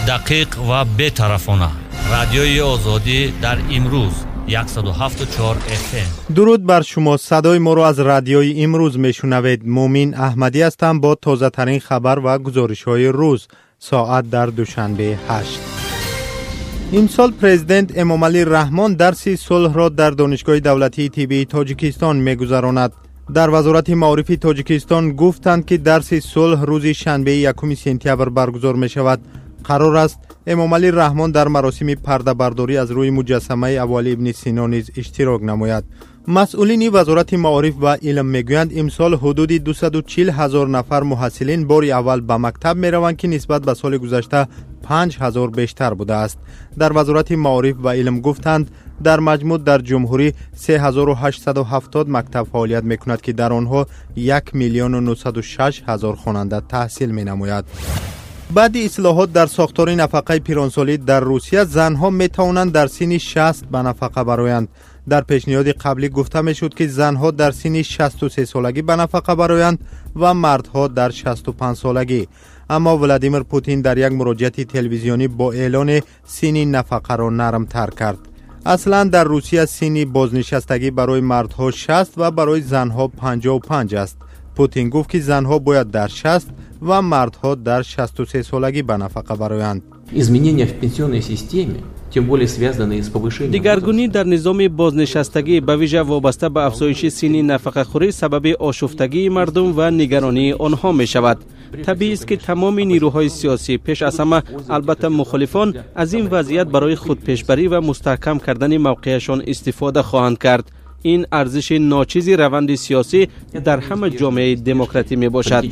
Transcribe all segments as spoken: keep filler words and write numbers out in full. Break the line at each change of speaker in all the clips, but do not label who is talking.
دقیق و بی‌طرفانه. رادیوی آزادی در امروز صد و هفت و چهار اف ام.
درود بر شما. صدای ما رو از رادیوی امروز میشنوید. مومین احمدی هستم با تازه ترین خبر و گزارش های روز. ساعت در دوشنبه هشت. امسال پرزیدنت امامعلی رحمان درس صلح را در دانشگاه دولتی طبی تاجیکستان میگذراند. در وزارت معارف تاجیکستان گفتند که درس صلح روز شنبه یکم سپتامبر برگزار می شود. قرار است امامعلی رحمان در مراسم پرده برداری از روی مجسمه ابوعلی ابن سینا نیز اشتراک نماید. مسئولین وزارت معارف و علم میگویند امسال حدود دویست و چهل هزار نفر محصلین بار اول به مکتب می روند که نسبت به سال گذشته پنج هزار بیشتر بوده است. در وزارت معارف و علم گفتند در مجموع در جمهوری سه هزار و هشتصد و هفتاد مکتب فعالیت می کند که در آنها یک میلیون و نهصد و شش هزار خواننده تحصیل می نماید. بعد اصلاحات در ساختار نفقه پیرانسالی در روسیه زنها می توانند در سن شصت به نفقه برآیند. در پیشنهاد قبلی گفته می شد که زنها در سن شصت و سه سالگی به نفقه برآیند و مردها در شصت و پنج سالگی. اما ولادیمیر پوتین در یک مراجعه تلویزیونی با اعلان سن نفقه را نرم تر کرد. اصلا در روسیه سن بازنشستگی برای مردها شصت و برای زنها پنجاه و پنج است. پوتین گفت که زنها باید در شصت و مردها در شصت و سه سالگی به نفقه برآیند.
изменения в пенсионной системе, тем более связанные с повышением.
دیگرگونی در نظام بازنشستگی به ویژه وابسته به افزایش سن نفقه خوری سبب آشفتگی مردم و نگرانی آنها می شود. طبیعی است که تمام نیروهای سیاسی پیش از همه البته مخالفان از این وضعیت برای خودپیشبری و مستحکم کردن موقعشان استفاده خواهند کرد. این ارزش ناچیز روند سیاسی در همه جامعه دموکراتی می باشد.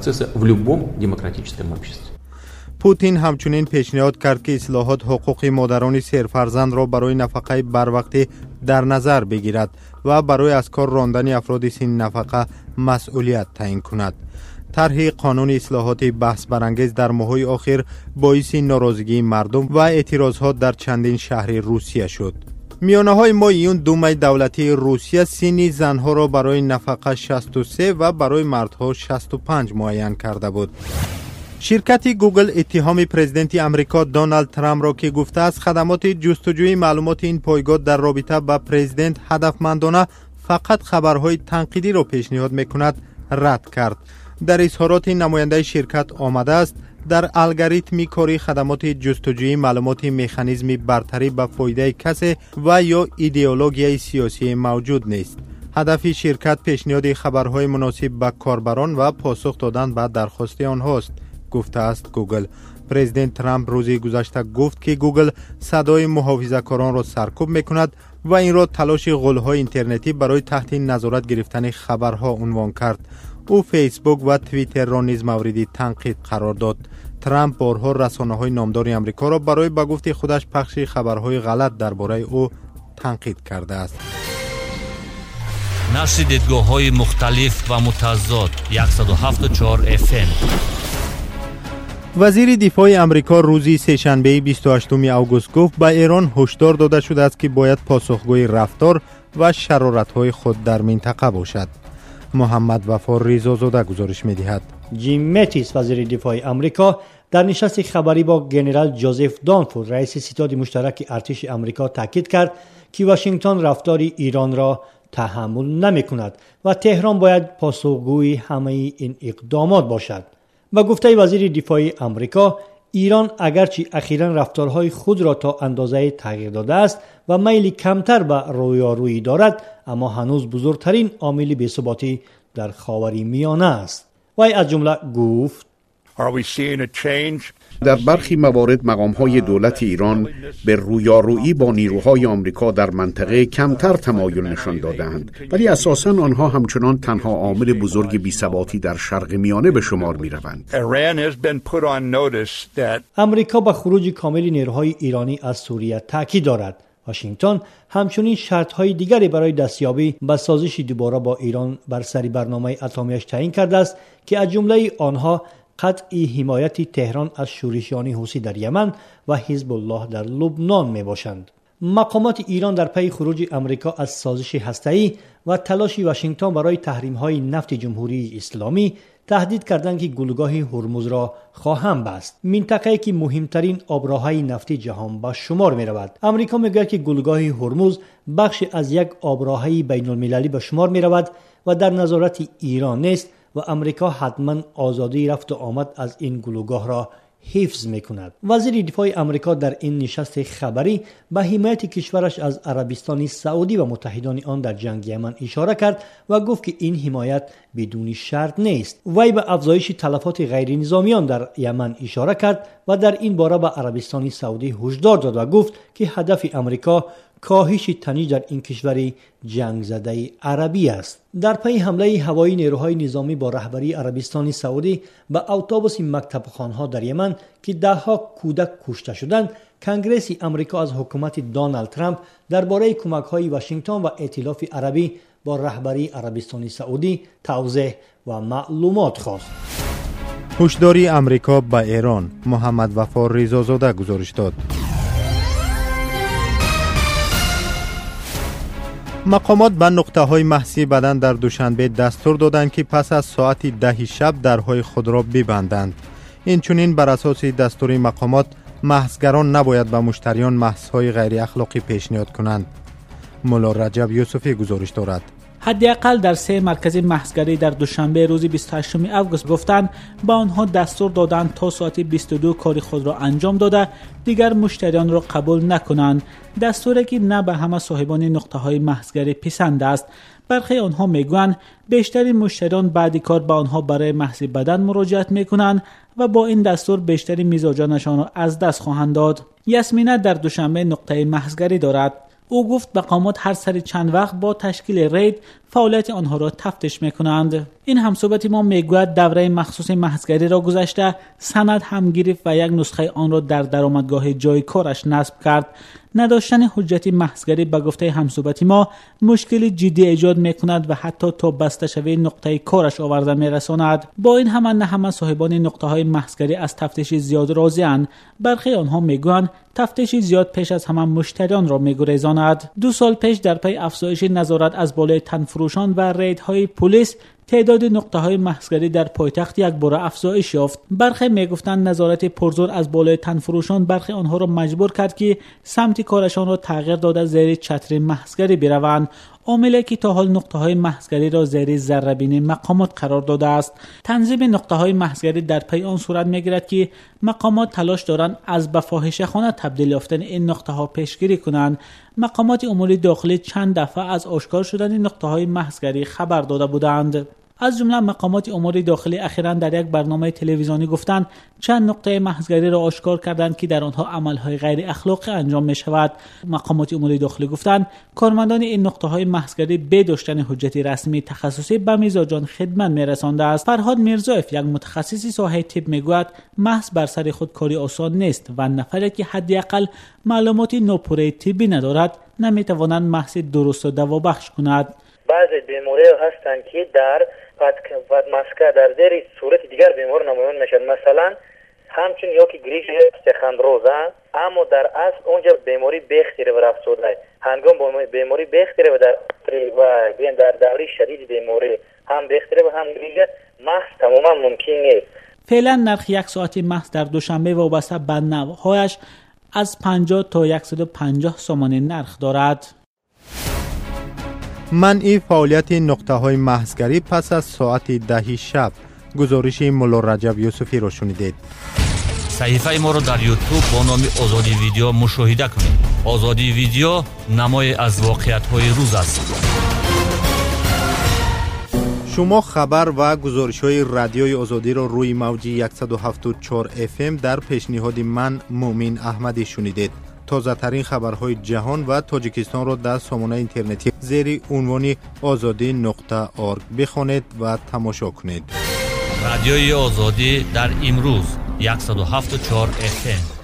پوتین همچنین پیشنهاد کرد که اصلاحات حقوق مادران سرفرزند را برای نفقه بر وقت در نظر بگیرد و برای از کار راندن افراد سن نفقه مسئولیت تعیین کند. طرح قانون اصلاحات بحث برانگیز در ماه‌های اخیر باعث ناراضگی مردم و اعتراضات در چندین شهر روسیه شد. میانه های ماه ایون دومای دولتی روسیه سن زنها را برای نفقه شصت و سه و برای مردها شصت و پنج معین کرده بود. شرکت گوگل اتهام پرزیدنت امریکا دونالد ترامپ را که گفته است خدمات جستجوی معلومات این پایگاه در رابطه با پرزیدنت هدفمندانه فقط خبرهای تنقیدی را پیشنهاد میکند رد کرد. در اظهارات نماینده شرکت آمده است در الگوریتم کاری خدمات جستجوی معلومات مکانیزم برتری به فایده کسی و یا ایدئولوژی سیاسی موجود نیست. هدف شرکت پیشنهاد خبرهای مناسب به کاربران و پاسخ دادن به درخواست آنهاست، گفته است گوگل. پرزیدنت ترامپ روز گذشته گفت که گوگل صدای محافظه‌کاران را سرکوب میکند و این را تلاش غول‌های اینترنتی برای تحت نظارت گرفتن خبرها عنوان کرد. او فیسبوک و توییتر را نیز مورد تنقید قرار داد. ترامپ بارها رسانه‌های نامدار آمریکا را برای به گفته خودش پخش خبرهای غلط درباره او تنقید کرده است.
نشر دیدگاه‌های مختلف و متضاد صد و هفت و چهار اف ام.
وزیر دفاع آمریکا روز سه‌شنبه بیست و هشتم آگوست گفت به ایران هشدار داده شده است که باید پاسخگوی رفتار و شرارت‌های خود در منطقه باشد. محمد وفا ریزازاده گزارش می‌دهد.
جیم متیس وزیر دفاع آمریکا در نشست خبری با ژنرال جوزف دانفورد رئیس ستاد مشترک ارتش آمریکا تاکید کرد که واشنگتن رفتار ایران را تحمل نمی‌کند و تهران باید پاسخگوی همه این اقدامات باشد. با گفته وزیر دفاع آمریکا، ایران اگرچه اخیراً رفتارهای خود را تا اندازه تغییر داده است و میل کمتر به رویارویی دارد، اما هنوز بزرگترین عامل بی‌ثباتی در خاورمیانه است. وی از جمله گفت:
در برخی موارد مقام‌های دولت ایران به رویارویی با نیروهای آمریکا در منطقه کمتر تمایل نشان دادند، ولی اساساً آنها همچنان تنها عامل بزرگ بی‌ثباتی در شرق میانه به شمار می‌روند.
آمریکا به خروج کامل نیروهای ایرانی از سوریه تاکید دارد. واشنگتن همچنین شرط‌های دیگری برای دستیابی به سازش دوباره با ایران بر سر برنامه اتمیش تعیین کرده است که از جمله آنها قطعی حمایت تهران از شورشیان حوثی در یمن و حزب الله در لبنان می باشند. مقامات ایران در پی خروج امریکا از سازش هسته‌ای و تلاش واشنگتن برای تحریم‌های نفت جمهوری اسلامی تهدید کردند که گلوگاه هرمز را خواهم بست. منطقه‌ای که مهمترین آبراهای نفتی جهان به شمار می رود. امریکا میگوید که گلوگاه هرمز بخش از یک آبراهای بین المللی به شمار می رود و در نظارت ایران نیست و امریکا حتما آزادی رفت و آمد از این گلوگاه را حفظ میکند. وزیر دفاع امریکا در این نشست خبری به حمایت کشورش از عربستان سعودی و متحدان آن در جنگ یمن اشاره کرد و گفت که این حمایت بدون شرط نیست. وی به افزایش تلفات غیر نظامیان در یمن اشاره کرد و در این باره به عربستان سعودی هشدار داد و گفت که هدف امریکا کاهش تنش در این کشور جنگ زده عربی است. در پی حمله هوایی نیروهای نظامی با رهبری عربستان سعودی به اتوبوس مکتب خانها در یمن که ده ها کودک کشته شدند، کنگره امریکا از حکومت دونالد ترامپ درباره کمک‌های واشنگتن و ائتلاف عربی با رهبری عربستان سعودی توضیح و معلومات خواست.
هشداری امریکا به ایران. محمد وفا رضازاده گزارش داد. مقامات به نقطه های محسی بدن در دوشنبه دستور دادند که پس از ساعت ده شب درهای خود را ببندند. این چنین بر اساس دستور مقامات محضگران نباید به مشتریان محضهای غیر اخلاقی پیشنهاد کنند. مولا رجب یوسفی گزارش دارد.
حداقل در سه مرکز محضگری در دوشنبه روز بیست و هشتم اوگوست گفتند با آنها دستور دادند تا ساعت بیست و دو کار خود را انجام داده دیگر مشتریان را قبول نکنند. دستوری که نه به همه صاحبان نقطه های محضگری پسند است. برخی آنها میگویند بیشتری مشتریان بعد کار با آنها برای محض بدن مراجعت میکنند و با این دستور بیشتری مزاجانشان را از دست خواهند داد. یاسمینه در دوشنبه نقطه محضگری دارد. او گفت مقامات هر سر چند وقت با تشکیل رید فعالیت آنها را تفتیش میکنند. این همصحبت ما میگوید دوره مخصوص محضگری را گذشته، سند هم گرفت و یک نسخه آن را در درآمدگاه جای کارش نصب کرد. نداشتن حجت محضگری به گفته همصحبت ما مشکلی جدی ایجاد میکند و حتی تا بسته شوی نقطه کارش آورده میرساند. با این همه نه همه صاحبان نقطه های محضگری از تفتیش زیاد راضی اند. برخی آنها میگویند تفتیش زیاد پیش از همه مشتریان را میگریزاند. دو سال پیش در پی افزایش نظارت از بالای تنفروشان و ریدهای پلیس تعداد نقطه های محضگری در پایتخت یک بار افزایش یافت. برخی میگفتند نظارت پرزور از بالای تنفروشان برخی آنها را مجبور کرد که سمت کارشان را تغییر داده زیر چتر محضگری بروند. عاملی که تا حال نقطه های محضگری را زیر ذره‌بین مقامات قرار داده است. تنظیم نقطه های محضگری در پی آن صورت میگیرد که مقامات تلاش دارند از به فاحشه‌خانه تبدیل یافتن این نقطه ها پیشگیری کنند. مقامات امور داخلی چند دفعه از آشکار شدن نقطه های محضگری خبر داده بودند. از جمله مقامات امور داخلی اخیراً در یک برنامه تلویزیونی گفتند چند نقطه محضگری را آشکار کردند که در آنها عملهای غیر اخلاقی انجام می شود. مقامات امور داخلی گفتند کارمندان این نقطه های محضگری به داشتن حجت رسمی تخصصی به میزاجان خدمت می رسانده است. فرهاد میرزایف یک متخصص ساحه طب میگوید محض بر سر خود کاری آسان نیست و نفری که حداقل معلومات ناپوره طبی ندارد نمی تواند محض درست و دوابخش کند.
بعضی بیماری هستند که در مسکه در زیر صورت دیگر بیمار نمایان میشن، مثلا همچون یا که گریش سخنروزه، اما در اصل اونجا بیماری بیختیره و افسرده. هنگام بیماری بیختیره و در و در دوره شدید بیماری هم بیختیره و هم گریش محض تماما ممکن نیست.
فعلا نرخ یک ساعت محض در دوشنبه وابسته به نوعهایش از پنجاه تا صد و پنجاه سومان نرخ دارد.
منع فعالیت نقطه های محضگری پس از ساعت ده شب. گزارش مولا رجب یوسفی را شنیدید.
صحیفه ما را در یوتیوب با نام آزادی ویدیو مشاهده کنید. آزادی ویدیو نمای از واقعیت های روز است.
شما خبر و گزارش های رادیوی آزادی را روی موج صد و هفت و چهار اف ام در پیشنهاد من مومین احمدی شنیدید. تازه ترین خبرهای جهان و تاجیکستان را در سامانه اینترنتی زیر عنوان آزادی نقطه اورگ بخوانید و تماشا کنید.
رادیوی آزادی در امروز صد و هفت و چهار اف ام